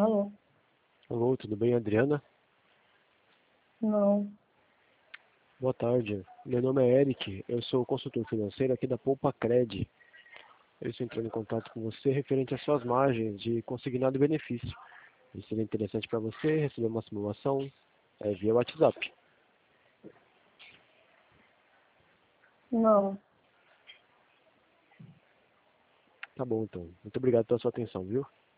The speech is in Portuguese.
Alô? Alô, tudo bem, Adriana? Não. Boa tarde. Meu nome é Eric, eu sou consultor financeiro aqui da Poupa Cred. Eu estou entrando em contato com você referente às suas margens de consignado e benefício. Isso seria interessante para você receber uma simulação via WhatsApp. Não. Tá bom, então. Muito obrigado pela sua atenção, viu?